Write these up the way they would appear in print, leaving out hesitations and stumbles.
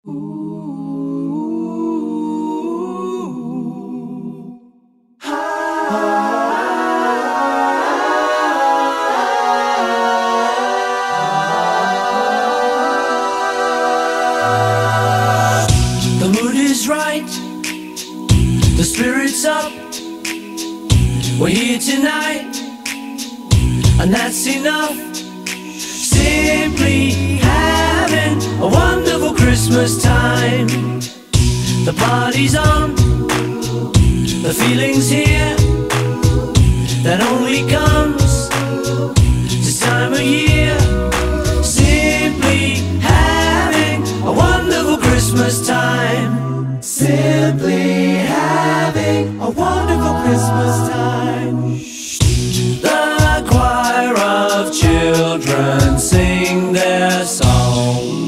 The mood is right, the spirit's up. We're here tonight, and that's enough. Simply having a wonderful Christmas time. The party's on, the feeling's here, that only comes this time of year. Simply having a wonderful Christmas time. Simply having a wonderful Christmas time. The choir of children sing their song.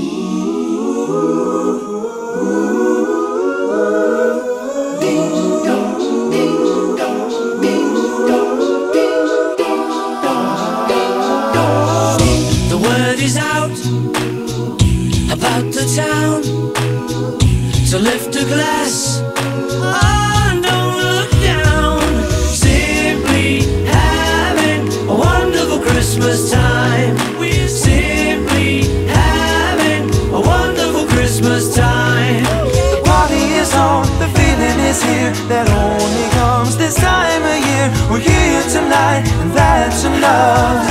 Ding dong, ding dong, ding dong, ding dong, ding dong. The word is out about the town to lift a glass and don't look down. Simply having a wonderful Christmas time. We're simply having a wonderful Christmas time. The party is on, the feeling is here, that only comes this time of year. We're here tonight, and that's enough.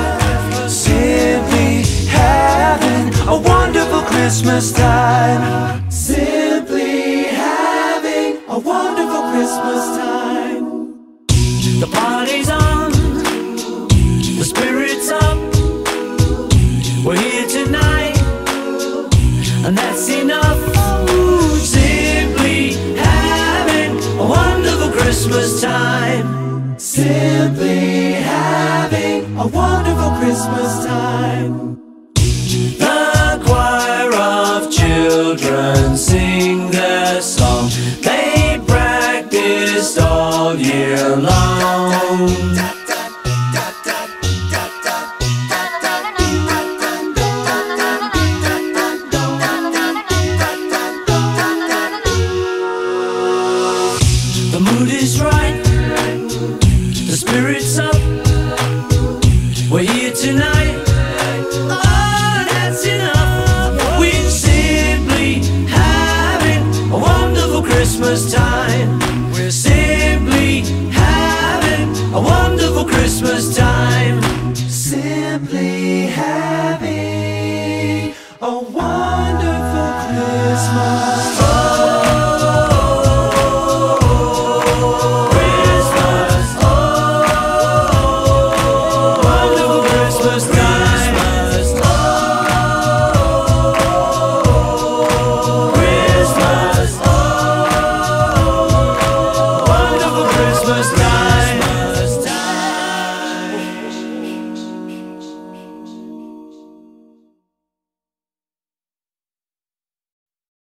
Simply having a wonderful Christmas time. Simply having a wonderful Christmas time. The party's on, the spirit's up. We're here tonight, and that's enough. Simply having a wonderful Christmas time. Simply having a wonderful Christmas time.